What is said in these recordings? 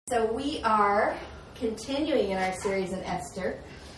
So we are continuing in our series in Esther,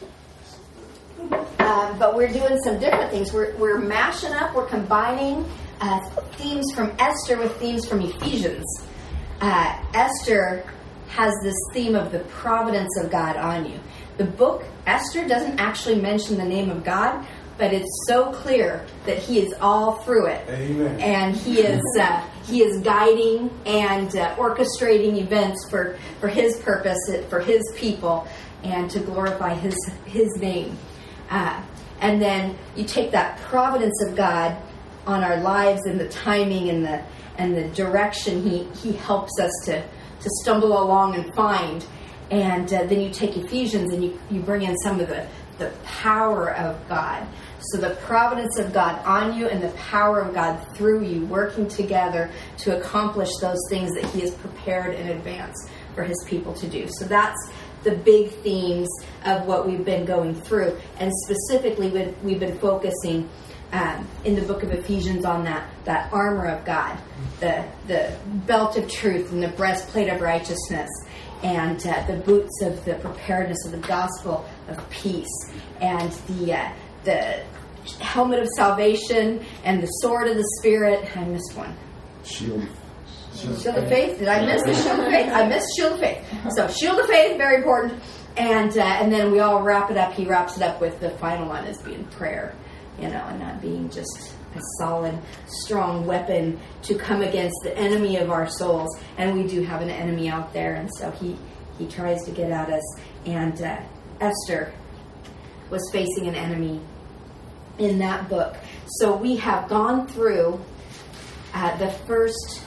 but we're doing some different things. We're mashing up, we're combining themes from Esther with themes from Ephesians. Esther has this theme of the providence of God on you. The book Esther doesn't actually mention the name of God, but it's so clear that He is all through it. Amen. And He is guiding and orchestrating events for His purpose, for His people, and to glorify His name. And then you take that providence of God on our lives and the timing and the direction He helps us to stumble along and find. And then you take Ephesians and you bring in some of the power of God. So the providence of God on you and the power of God through you working together to accomplish those things that He has prepared in advance for His people to do. So that's the big themes of what we've been going through. And specifically, we've been focusing in the book of Ephesians on that armor of God, the belt of truth and the breastplate of righteousness, and the boots of the preparedness of the gospel of peace, and the helmet of salvation, and the sword of the Spirit. I missed one. Shield of faith. Did I miss the shield of faith? I missed shield of faith. So shield of faith, very important. And then we all wrap it up. He wraps it up with the final one as being prayer, and not being just a solid, strong weapon to come against the enemy of our souls. And we do have an enemy out there, and so he tries to get at us. And Esther was facing an enemy in that book. So we have gone through the first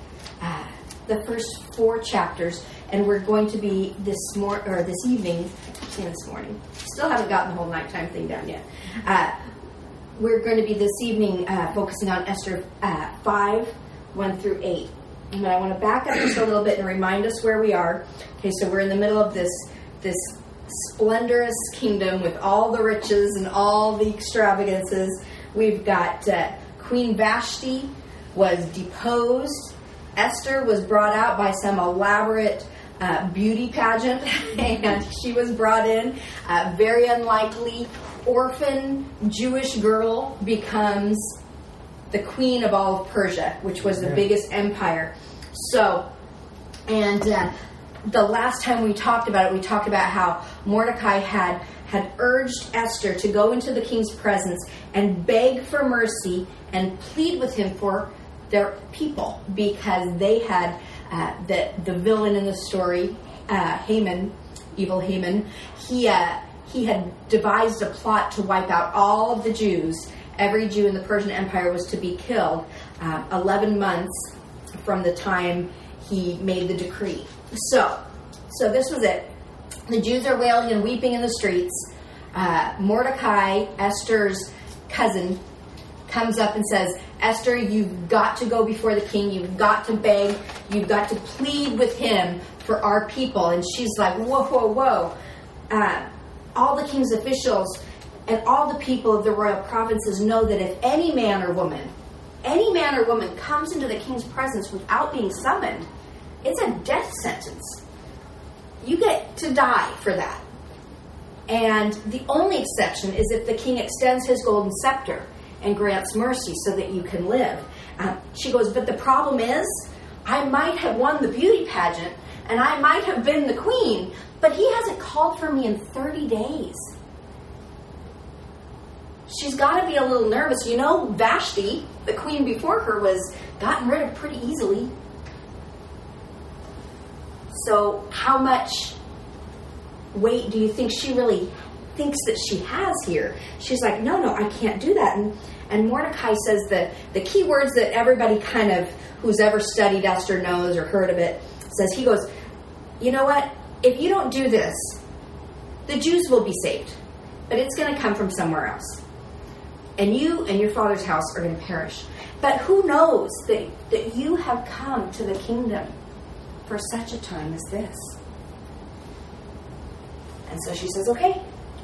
4 chapters, and we're going to be this evening. This morning. Still haven't gotten the whole nighttime thing down yet. We're going to be this evening focusing on Esther 5, 1 through 8. But I want to back up just a little bit and remind us where we are. Okay, so we're in the middle of this splendorous kingdom with all the riches and all the extravagances. We've got Queen Vashti was deposed. Esther was brought out by some elaborate beauty pageant, and she was brought in. Very unlikely orphan Jewish girl becomes the queen of all of Persia, which was the biggest empire. So, and the last time we talked about it, we talked about how Mordecai had urged Esther to go into the king's presence and beg for mercy and plead with him for their people, because they had the villain in the story, Haman, evil Haman. He had devised a plot to wipe out all of the Jews. Every Jew in the Persian Empire was to be killed 11 months from the time he made the decree. So this was it. The Jews are wailing and weeping in the streets. Mordecai, Esther's cousin, comes up and says, Esther, you've got to go before the king. You've got to beg. You've got to plead with him for our people. And she's like, whoa. All the king's officials and all the people of the royal provinces know that if any man or woman comes into the king's presence without being summoned, it's a death sentence. You get to die for that. And the only exception is if the king extends his golden scepter and grants mercy so that you can live. She goes, but the problem is, I might have won the beauty pageant and I might have been the queen, but he hasn't called for me in 30 days. She's got to be a little nervous. Vashti, the queen before her, was gotten rid of pretty easily. So how much weight do you think she really thinks that she has here? She's like, no, I can't do that. And Mordecai says that the key words that everybody kind of, who's ever studied Esther knows or heard of it, says, he goes, you know what? If you don't do this, the Jews will be saved. But it's going to come from somewhere else. And you and your father's house are going to perish. But who knows that you have come to the kingdom for such a time as this? And so she says, okay,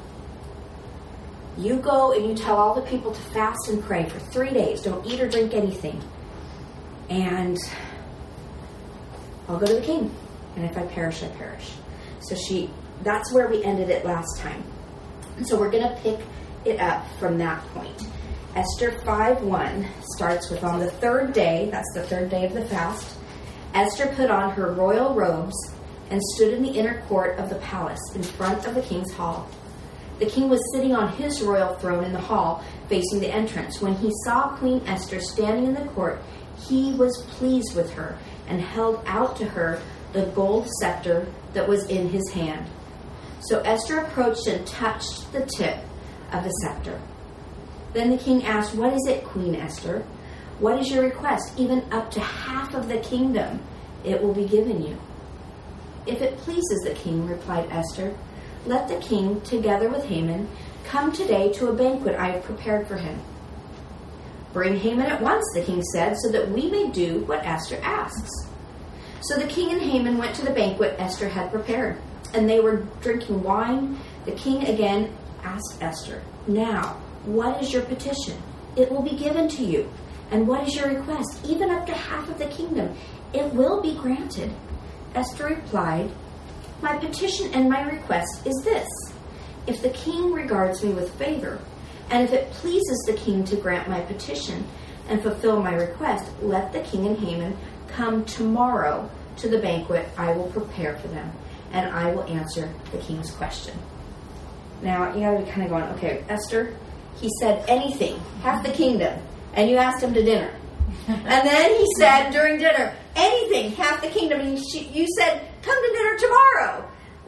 you go and you tell all the people to fast and pray for 3 days. Don't eat or drink anything. And I'll go to the king. And if I perish, I perish. So that's where we ended it last time. So we're going to pick it up from that point. Esther 5:1 starts with, on the third day, that's the third day of the fast, Esther put on her royal robes and stood in the inner court of the palace in front of the king's hall. The king was sitting on his royal throne in the hall facing the entrance. When he saw Queen Esther standing in the court, he was pleased with her and held out to her the gold scepter that was in his hand. So Esther approached and touched the tip of the scepter. Then the king asked, "What is it, Queen Esther? What is your request? Even up to half of the kingdom, it will be given you." "If it pleases the king," replied Esther, "let the king, together with Haman, come today to a banquet I have prepared for him." "Bring Haman at once," the king said, "so that we may do what Esther asks." So the king and Haman went to the banquet Esther had prepared, and they were drinking wine. The king again asked Esther, "Now, what is your petition? It will be given to you. And what is your request? Even up to half of the kingdom, it will be granted." Esther replied, "My petition and my request is this. If the king regards me with favor, and if it pleases the king to grant my petition and fulfill my request, let the king and Haman come tomorrow to the banquet I will prepare for them, and I will answer the king's question." Now, you gotta be kind of going, okay, Esther, he said anything, half the kingdom, and you asked him to dinner. And then he said during dinner, anything, half the kingdom, and you said, come to dinner tomorrow.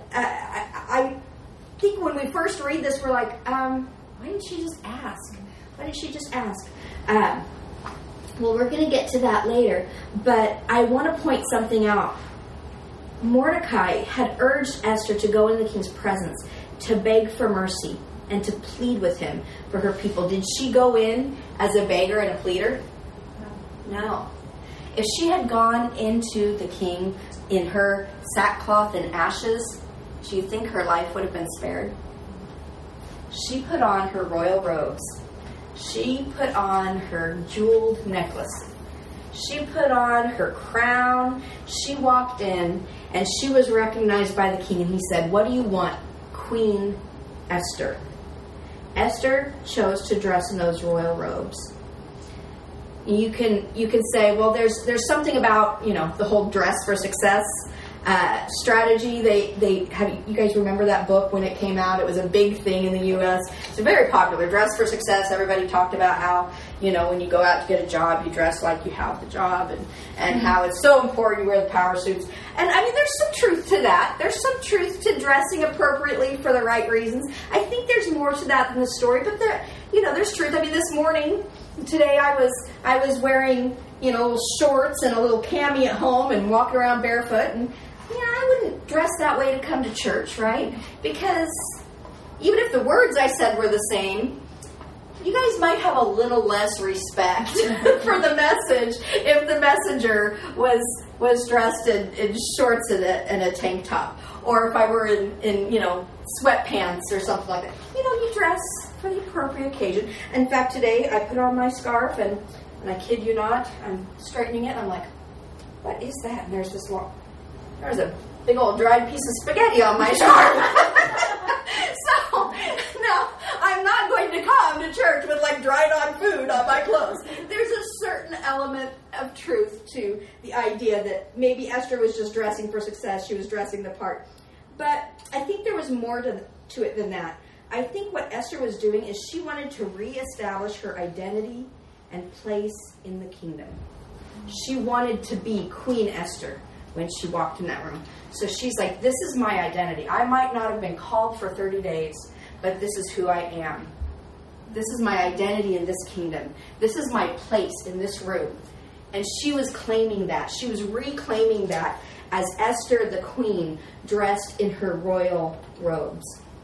I think when we first read this, we're like, why didn't she just ask? Why didn't she just ask? Well, we're going to get to that later, but I want to point something out. Mordecai had urged Esther to go in the king's presence to beg for mercy and to plead with him for her people. Did she go in as a beggar and a pleader? No. If she had gone into the king in her sackcloth and ashes, do you think her life would have been spared? She put on her royal robes. She put on her jeweled necklace. She put on her crown. She walked in, and she was recognized by the king, and he said, "What do you want, Queen Esther?" Esther chose to dress in those royal robes. You can say, well, there's something about, the whole dress for success strategy. They have, you guys remember that book when it came out? It was a big thing in the U.S. It's a very popular, Dress for Success. Everybody talked about how, when you go out to get a job, you dress like you have the job, and how it's so important you wear the power suits. And I mean, there's some truth to that. There's some truth to dressing appropriately for the right reasons. I think there's more to that than the story, but there's truth. I mean, this morning, today I was wearing, little shorts and a little cami at home and walking around barefoot, and I wouldn't dress that way to come to church, right? Because even if the words I said were the same, you guys might have a little less respect for the message if the messenger was dressed in shorts and a tank top, or if I were in sweatpants or something like that. You dress for the appropriate occasion. In fact, today I put on my scarf, and I kid you not, I'm straightening it, and I'm like, what is that? And there's a big old dried piece of spaghetti on my scarf. So, no, I'm not going to come to church with dried on food on my clothes. There's a certain element of truth to the idea that maybe Esther was just dressing for success. She was dressing the part. But I think there was more to it than that. I think what Esther was doing is she wanted to reestablish her identity and place in the kingdom. She wanted to be Queen Esther when she walked in that room. So she's like, this is my identity. I might not have been called for 30 days, but this is who I am. This is my identity in this kingdom. This is my place in this room. And she was claiming that. She was reclaiming that as Esther the queen dressed in her royal robes.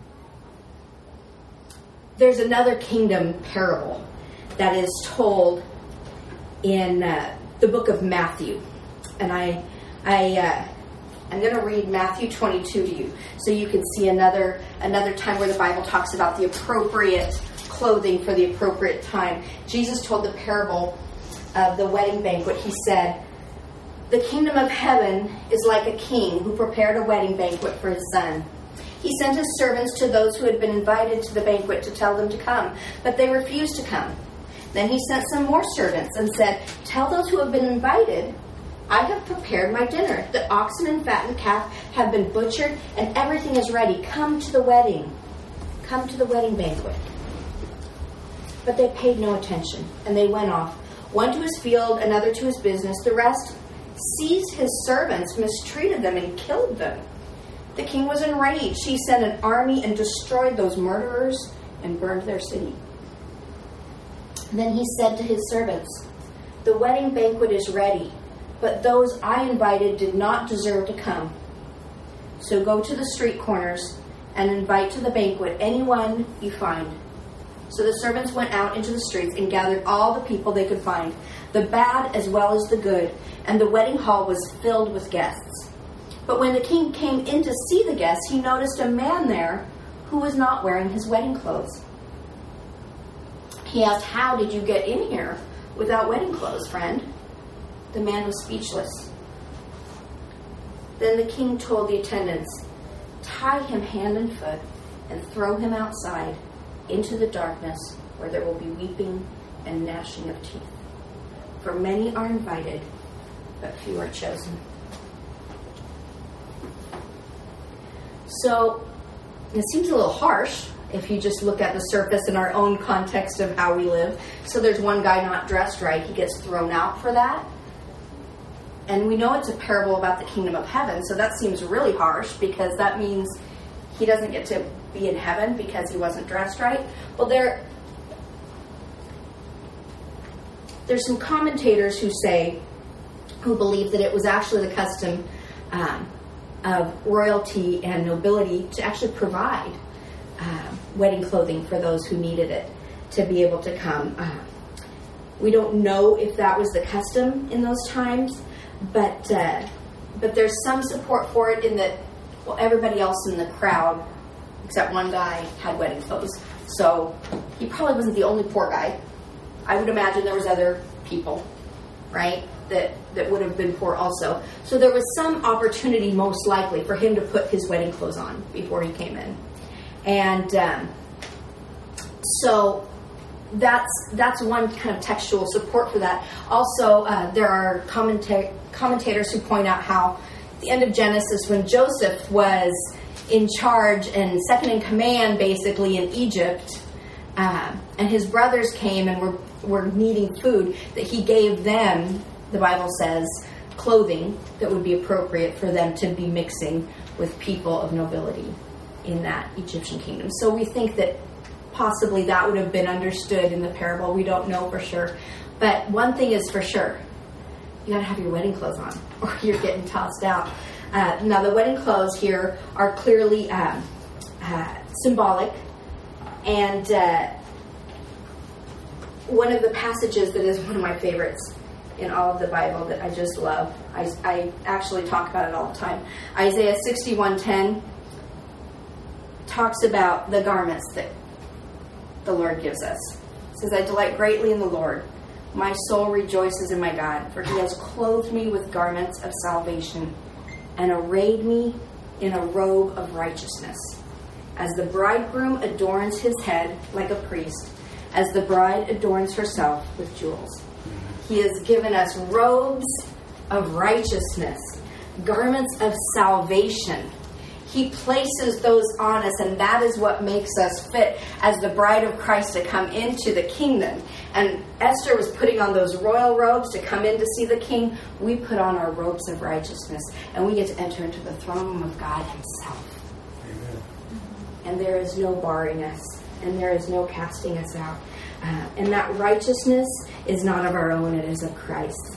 There's another kingdom parable that is told in the book of Matthew. And I'm going to read Matthew 22 to you, so you can see another time where the Bible talks about the appropriate clothing for the appropriate time. Jesus told the parable of the wedding banquet. He said, The kingdom of heaven is like a king who prepared a wedding banquet for his son. He sent his servants to those who had been invited to the banquet to tell them to come, but they refused to come. Then he sent some more servants and said, "Tell those who have been invited, I have prepared my dinner. The oxen and fattened calf have been butchered, and everything is ready. Come to the wedding. Come to the wedding banquet." But they paid no attention, and they went off, one to his field, another to his business. The rest seized his servants, mistreated them, and killed them. The king was enraged. He sent an army and destroyed those murderers and burned their city. Then he said to his servants, "The wedding banquet is ready, but those I invited did not deserve to come. So go to the street corners and invite to the banquet anyone you find." So the servants went out into the streets and gathered all the people they could find, the bad as well as the good, and the wedding hall was filled with guests. But when the king came in to see the guests, he noticed a man there who was not wearing his wedding clothes. He asked, "How did you get in here without wedding clothes, friend?" The man was speechless. Then the king told the attendants, "Tie him hand and foot and throw him outside into the darkness where there will be weeping and gnashing of teeth. For many are invited, but few are chosen." So it seems a little harsh if you just look at the surface in our own context of how we live. So there's one guy not dressed right. He gets thrown out for that. And we know it's a parable about the kingdom of heaven, so that seems really harsh because that means he doesn't get to be in heaven because he wasn't dressed right. Well, there's some commentators who believe that it was actually the custom of royalty and nobility to actually provide wedding clothing for those who needed it to be able to come. We don't know if that was the custom in those times, but there's some support for it in that, well, everybody else in the crowd except one guy had wedding clothes, so he probably wasn't the only poor guy. I would imagine there was other people, right, that would have been poor also. So there was some opportunity, most likely, for him to put his wedding clothes on before he came in. And so that's one kind of textual support for that. Also, there are commentators who point out how at the end of Genesis, when Joseph was in charge and second in command, basically, in Egypt, and his brothers came and were needing food, that he gave them, the Bible says, clothing that would be appropriate for them to be mixing with people of nobility in that Egyptian kingdom. So we think that possibly that would have been understood in the parable. We don't know for sure. But one thing is for sure, you got to have your wedding clothes on or you're getting tossed out. Now, the wedding clothes here are clearly symbolic. And one of the passages that is one of my favorites in all of the Bible that I just love, I actually talk about it all the time. Isaiah 61:10 talks about the garments that the Lord gives us. It says, "I delight greatly in the Lord. My soul rejoices in my God, for he has clothed me with garments of salvation and arrayed me in a robe of righteousness. As the bridegroom adorns his head like a priest, as the bride adorns herself with jewels." He has given us robes of righteousness, garments of salvation. He places those on us, and that is what makes us fit as the bride of Christ to come into the kingdom. And Esther was putting on those royal robes to come in to see the king. We put on our robes of righteousness, and we get to enter into the throne room of God himself. Amen. And there is no barring us, and there is no casting us out. And that righteousness is not of our own, it is of Christ.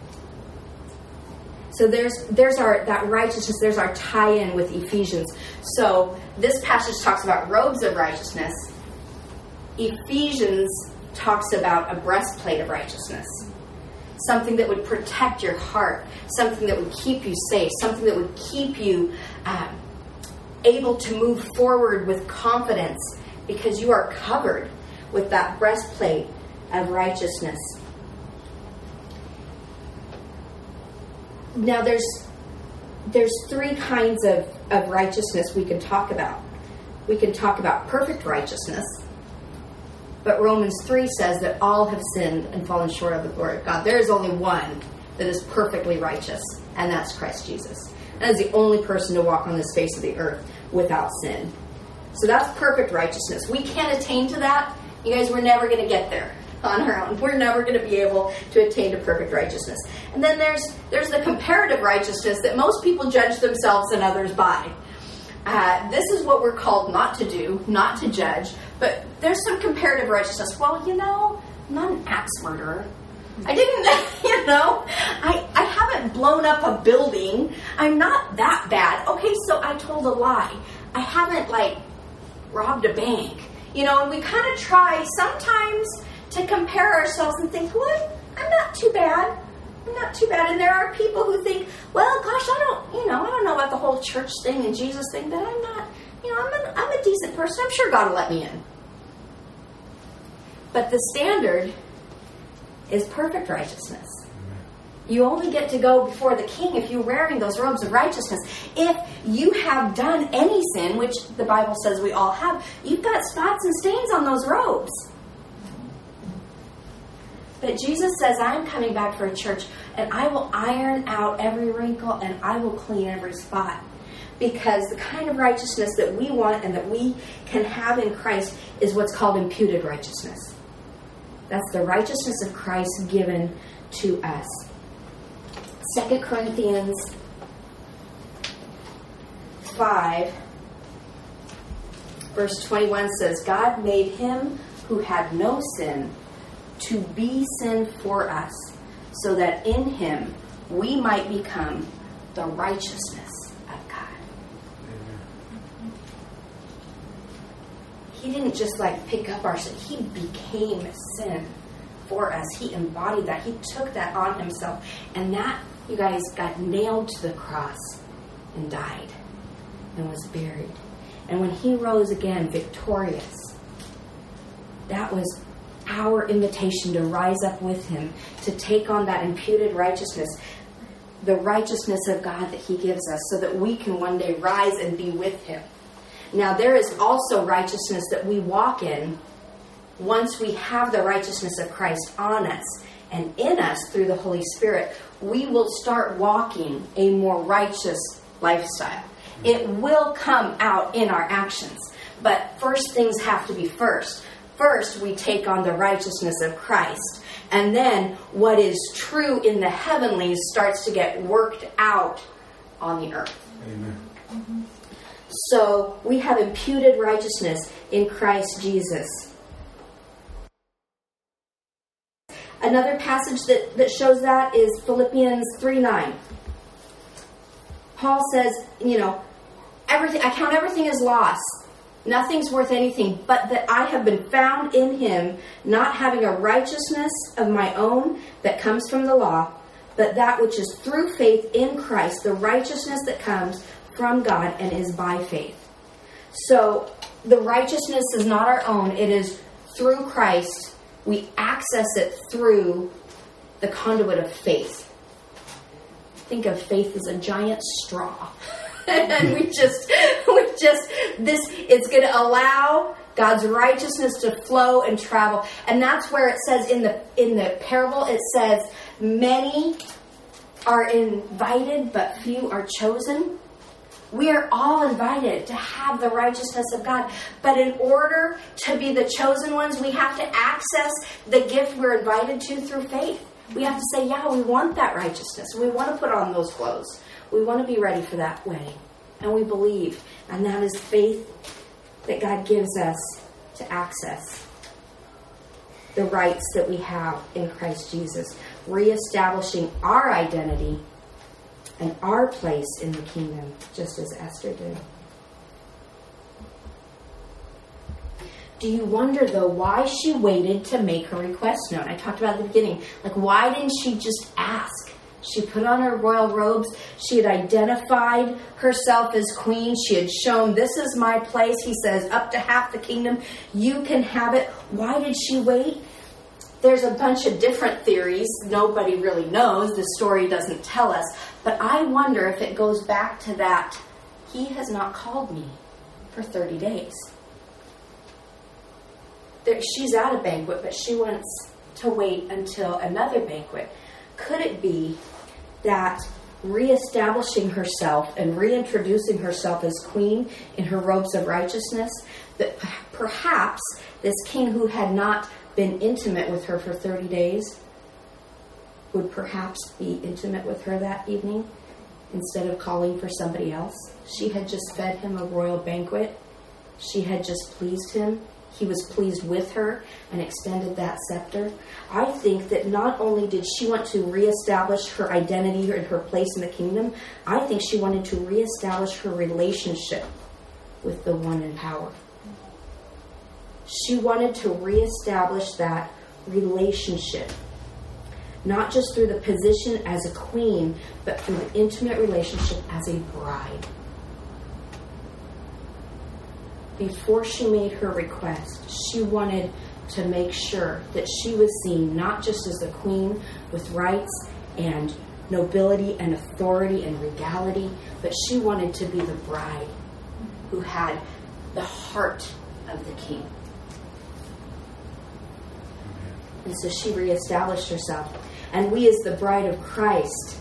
So there's that righteousness, there's our tie-in with Ephesians. So this passage talks about robes of righteousness. Ephesians talks about a breastplate of righteousness. Something that would protect your heart, something that would keep you safe, something that would keep you able to move forward with confidence because you are covered with that breastplate of righteousness. Now there's three kinds of righteousness we can talk about. We can talk about perfect righteousness, but Romans 3 says that all have sinned and fallen short of the glory of God. There is only one that is perfectly righteous, and that's Christ Jesus. That is the only person to walk on this face of the earth without sin. So that's perfect righteousness. We can't attain to that. You guys, we're never going to get there on our own. We're never going to be able to attain to perfect righteousness. And then there's the comparative righteousness that most people judge themselves and others by. This is what we're called not to do, not to judge. But there's some comparative righteousness. Well, I'm not an axe murderer. I didn't, I haven't blown up a building. I'm not that bad. Okay, so I told a lie. I haven't, robbed a bank. And we kind of try sometimes to compare ourselves and think, what? I'm not too bad. I'm not too bad. And there are people who think, well, gosh, I don't know about the whole church thing and Jesus thing, but I'm not, I'm a decent person. I'm sure God will let me in. But the standard is perfect righteousness. You only get to go before the King if you're wearing those robes of righteousness. If you have done any sin, which the Bible says we all have, you've got spots and stains on those robes. But Jesus says, I'm coming back for a church, and I will iron out every wrinkle, and I will clean every spot. Because the kind of righteousness that we want and that we can have in Christ is what's called imputed righteousness. That's the righteousness of Christ given to us. 2 Corinthians 5, verse 21 says, God made him who had no sin to be sin for us, so that in him we might become the righteousness of God. Amen. He didn't just pick up our sin. He became sin for us. He embodied that. He took that on himself. And that, you guys, got nailed to the cross and died and was buried. And when he rose again victorious, that was our invitation to rise up with him, to take on that imputed righteousness, the righteousness of God that he gives us, so that we can one day rise and be with him. Now, there is also righteousness that we walk in once we have the righteousness of Christ on us and in us through the Holy Spirit. We will start walking a more righteous lifestyle. It will come out in our actions. But first things have to be first. First, we take on the righteousness of Christ. And then what is true in the heavenlies starts to get worked out on the earth. Amen. Mm-hmm. So we have imputed righteousness in Christ Jesus. Another passage that shows that is Philippians 3:9. Paul says, everything, I count everything as loss. Nothing's worth anything, but that I have been found in him, not having a righteousness of my own that comes from the law, but that which is through faith in Christ, the righteousness that comes from God and is by faith. So the righteousness is not our own. It is through Christ. We access it through the conduit of faith. Think of faith as a giant straw. And it's going to allow God's righteousness to flow and travel. And that's where it says in the parable, it says, many are invited, but few are chosen. We are all invited to have the righteousness of God. But in order to be the chosen ones, we have to access the gift we're invited to through faith. We have to say, yeah, we want that righteousness. We want to put on those clothes. We want to be ready for that wedding. And we believe. And that is faith that God gives us to access the rights that we have in Christ Jesus. Reestablishing our identity and our place in the kingdom, just as Esther did. Do you wonder, though, why she waited to make her request known? I talked about at the beginning. Why didn't she just ask? She put on her royal robes. She had identified herself as queen. She had shown, this is my place. He says, up to half the kingdom. You can have it. Why did she wait? There's a bunch of different theories. Nobody really knows. The story doesn't tell us. But I wonder if it goes back to that, he has not called me for 30 days. She's at a banquet, but she wants to wait until another banquet. Could it be that reestablishing herself and reintroducing herself as queen in her robes of righteousness, that perhaps this king who had not been intimate with her for 30 days would perhaps be intimate with her that evening instead of calling for somebody else? She had just fed him a royal banquet. She had just pleased him. He was pleased with her and extended that scepter. I think that not only did she want to reestablish her identity and her place in the kingdom, I think she wanted to reestablish her relationship with the one in power. She wanted to reestablish that relationship, not just through the position as a queen, but through the intimate relationship as a bride. Before she made her request, she wanted to make sure that she was seen not just as the queen with rights and nobility and authority and regality, but she wanted to be the bride who had the heart of the king. And so she reestablished herself. And we as the bride of Christ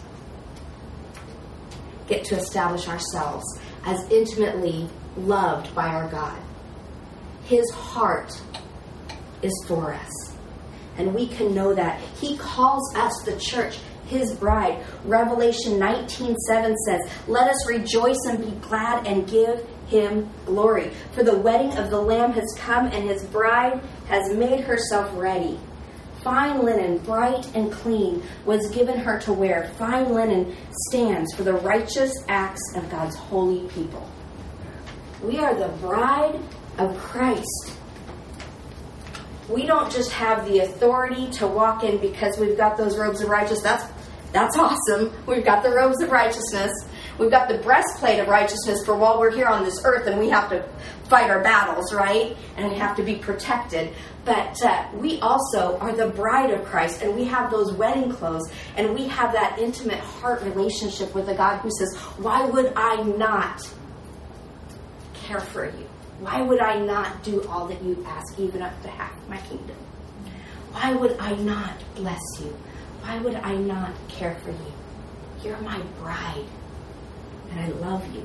get to establish ourselves as intimately loved by our God. His heart is for us. And we can know that. He calls us, the church, his bride. Revelation 19:7 says, "Let us rejoice and be glad and give him glory. For the wedding of the Lamb has come, and his bride has made herself ready. Fine linen, bright and clean, was given her to wear. Fine linen stands for the righteous acts of God's holy people." We are the bride of Christ. We don't just have the authority to walk in because we've got those robes of righteousness. That's awesome. We've got the robes of righteousness. We've got the breastplate of righteousness for while we're here on this earth and we have to fight our battles, right? And we have to be protected. But we also are the bride of Christ, and we have those wedding clothes, and we have that intimate heart relationship with a God who says, why would I not care for you? Why would I not do all that you ask, even up to half my kingdom? Why would I not bless you? Why would I not care for you? You're my bride, and I love you.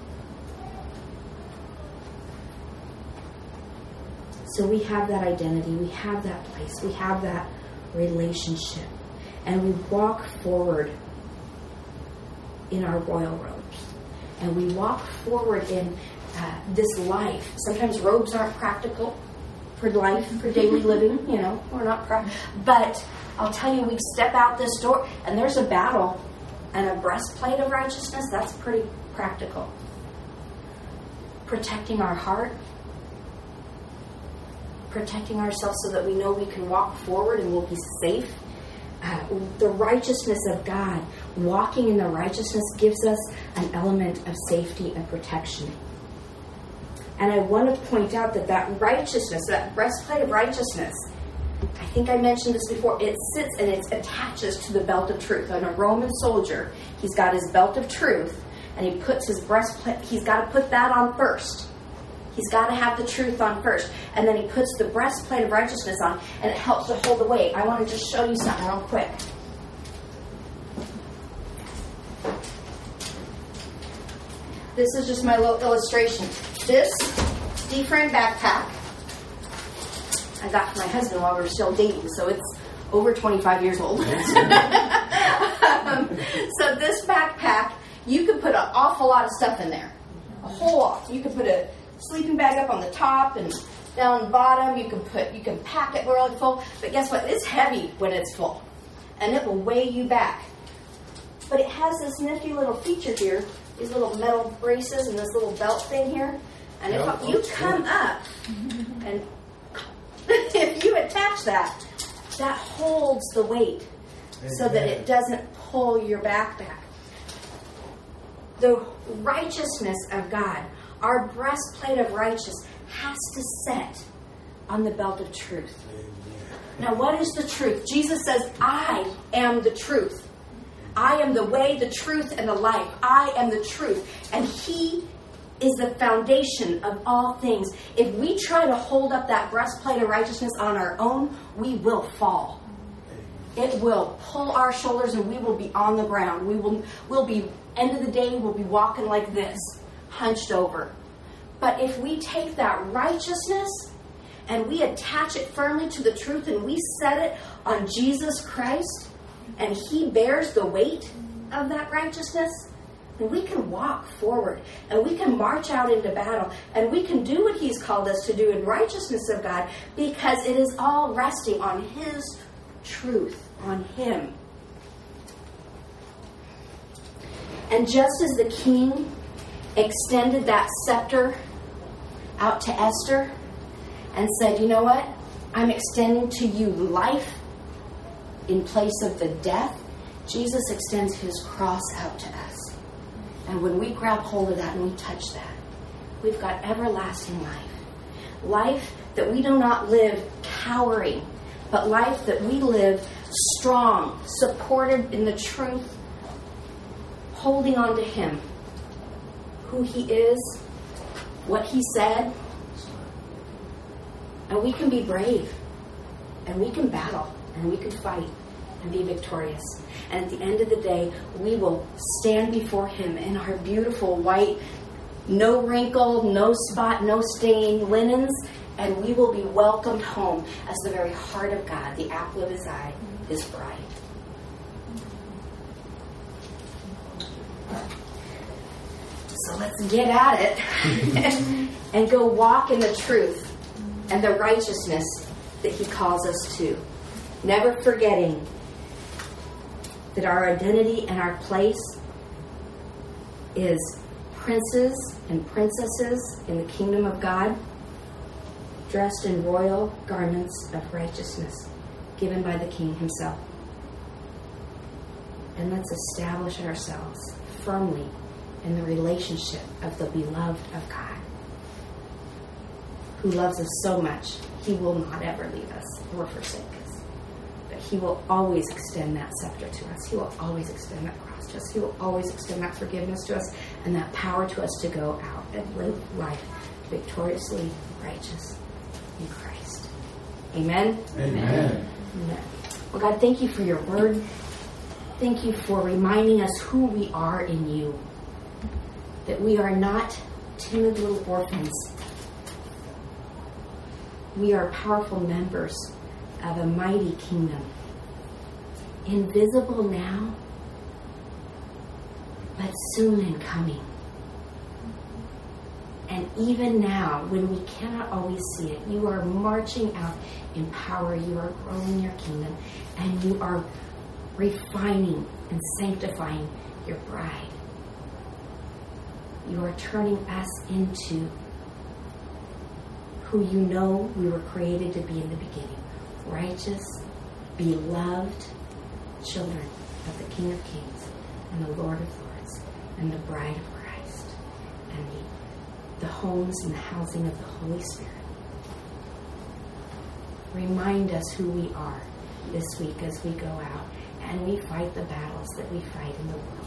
So we have that identity, we have that place, we have that relationship, and we walk forward in our royal robes, and we walk forward in this life. Sometimes robes aren't practical for life, for daily living, we're not but I'll tell you, we step out this door and there's a battle, and a breastplate of righteousness, that's pretty practical. Protecting our heart, protecting ourselves so that we know we can walk forward and we'll be safe. The righteousness of God, walking in the righteousness, gives us an element of safety and protection. And I want to point out that righteousness, that breastplate of righteousness, I think I mentioned this before, it sits and it attaches to the belt of truth. On a Roman soldier, he's got his belt of truth, and he puts his breastplate, he's got to put that on first. He's got to have the truth on first. And then he puts the breastplate of righteousness on, and it helps to hold the weight. I want to just show you something real quick. This is just my little illustration. This D-frame backpack I got for my husband while we were still dating, so it's over 25 years old. So this backpack, you could put an awful lot of stuff in there. A whole lot. You could put a sleeping bag up on the top and down the bottom. You can pack it really full. But guess what? It's heavy when it's full, and it will weigh you back. But it has this nifty little feature here, these little metal braces and this little belt thing here. And if you come up and if you attach that holds the weight so that it doesn't pull your back back. The righteousness of God, our breastplate of righteousness, has to set on the belt of truth. Now, what is the truth? Jesus says, I am the truth. I am the way, the truth, and the life. I am the truth. And He is the foundation of all things. If we try to hold up that breastplate of righteousness on our own, we will fall. It will pull our shoulders and we will be on the ground. We'll be, end of the day, we'll be walking like this, hunched over. But if we take that righteousness and we attach it firmly to the truth and we set it on Jesus Christ and He bears the weight of that righteousness, then we can walk forward and we can march out into battle and we can do what He's called us to do in righteousness of God, because it is all resting on His truth, on Him. And just as the king extended that scepter out to Esther and said, you know what? I'm extending to you life in place of the death. Jesus extends His cross out to us. And when we grab hold of that and we touch that, we've got everlasting life. Life that we do not live cowering, but life that we live strong, supported in the truth, holding on to Him, who He is, what He said. And we can be brave, and we can battle, and we can fight, and be victorious. And at the end of the day, we will stand before Him in our beautiful white, no wrinkle, no spot, no stain linens, and we will be welcomed home as the very heart of God, the apple of His eye, His bride. So let's get at it and go walk in the truth and the righteousness that He calls us to. Never forgetting that our identity and our place is princes and princesses in the kingdom of God, dressed in royal garments of righteousness given by the King Himself. And let's establish ourselves firmly in the relationship of the beloved of God, who loves us so much, He will not ever leave us or forsake us. But He will always extend that scepter to us. He will always extend that cross to us. He will always extend that forgiveness to us and that power to us to go out and live life victoriously righteous in Christ. Amen? Amen. Amen. Well, God, thank You for Your word. Thank You for reminding us who we are in You. That we are not timid little orphans. We are powerful members of a mighty kingdom. Invisible now, but soon in coming. And even now, when we cannot always see it, You are marching out in power. You are growing Your kingdom. And You are refining and sanctifying Your bride. You are turning us into who You know we were created to be in the beginning. Righteous, beloved children of the King of Kings and the Lord of Lords and the bride of Christ and the homes and the housing of the Holy Spirit. Remind us who we are this week as we go out and we fight the battles that we fight in the world.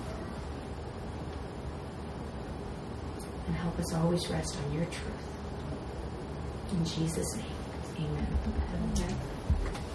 And help us always rest on Your truth. In Jesus' name, amen.